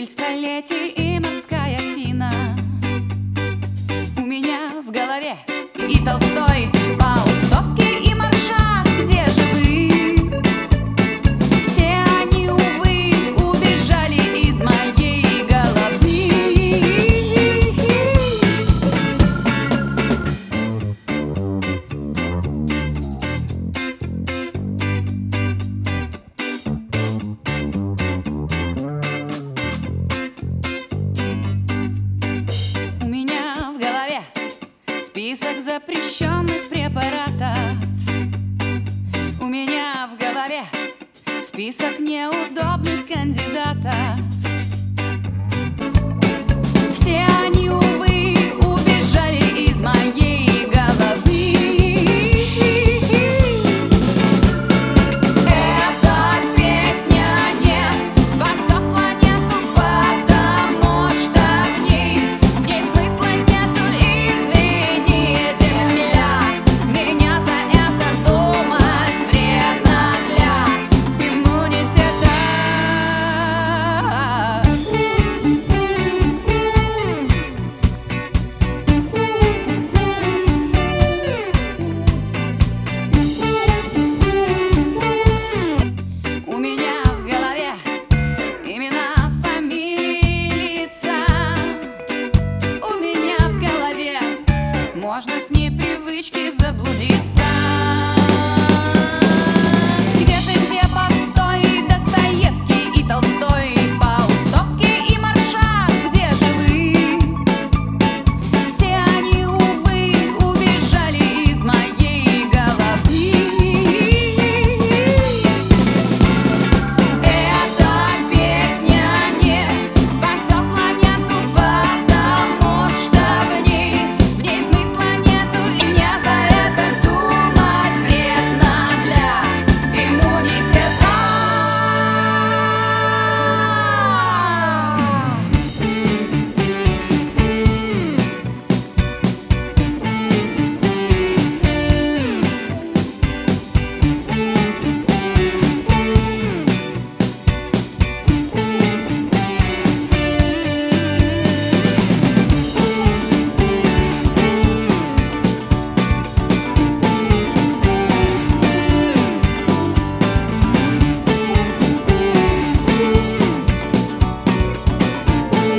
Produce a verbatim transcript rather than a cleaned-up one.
столетий и морская тина. У меня в голове и Толстой, Паустовский и Маршак. Где же вы? Все они, увы, убежали из моей головы. У меня в голове список запрещенных препаратов. У меня в голове список неудобных кандидатов. Все они